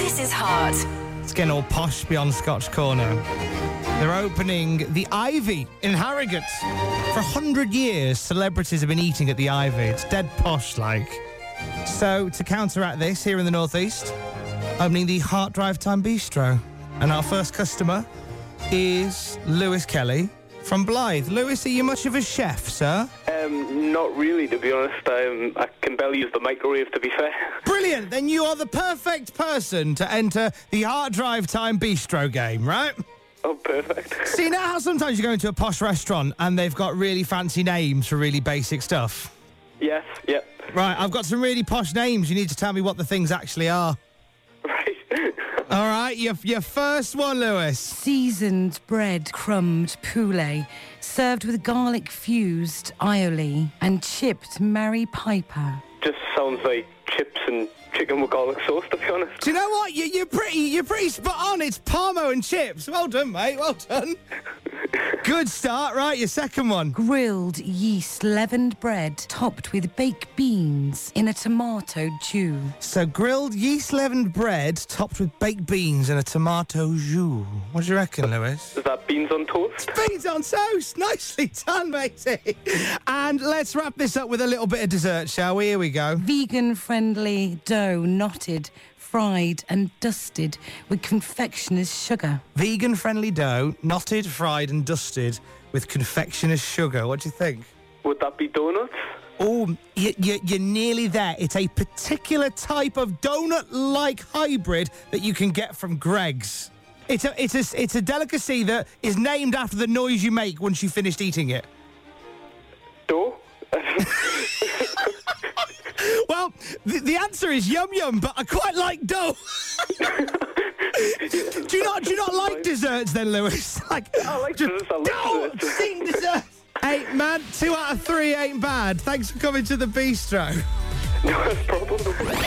This is hot. It's getting all posh beyond Scotch Corner. They're opening the Ivy in Harrogate. For 100 years, celebrities have been eating at the Ivy. It's dead posh, like. So, to counteract this, here in the Northeast, opening the Heart Drive Time Bistro. And our first customer is Lewis Kelly from Blythe. Lewis, are you much of a chef, sir? Not really, to be honest. I can barely use the microwave, to be fair. Brilliant! Then you are the perfect person to enter the Heart Drive Time Bistro game, right? Oh, perfect. See, now how sometimes you go into a posh restaurant and they've got really fancy names for really basic stuff? Yes, yep. Right, I've got some really posh names. You need to tell me what the things actually are. Right. All right, your first one, Lewis. Seasoned bread crumbed poulet, served with garlic-fused aioli and chipped Mary Piper. Just sounds like chips and chicken with garlic sauce, to be honest. Do you know what? You're pretty spot on. It's Parmo and chips. Well done, mate. Well done. Good start. Right, your second one. Grilled yeast leavened bread topped with baked beans in a tomato jus. So grilled yeast leavened bread topped with baked beans and a tomato jus. What do you reckon, Lewis? Is that beans on toast? Beans on toast. Nicely done, matey. And let's wrap this up with a little bit of dessert, shall we? Here we go. Vegan-friendly dough knotted, fried and dusted with confectioner's sugar. Vegan-friendly dough, knotted, fried and dusted with confectioner's sugar. What do you think? Would that be donuts? Oh, you're nearly there. It's a particular type of donut-like hybrid that you can get from Greggs. It's a delicacy that is named after the noise you make once you've finished eating it. Dough? Well, the answer is yum yum, but I quite like dough. do you not like desserts then, Lewis? I like desserts. I love desserts. Sing desserts. Hey, man, 2 out of 3 ain't bad. Thanks for coming to the bistro. No problem.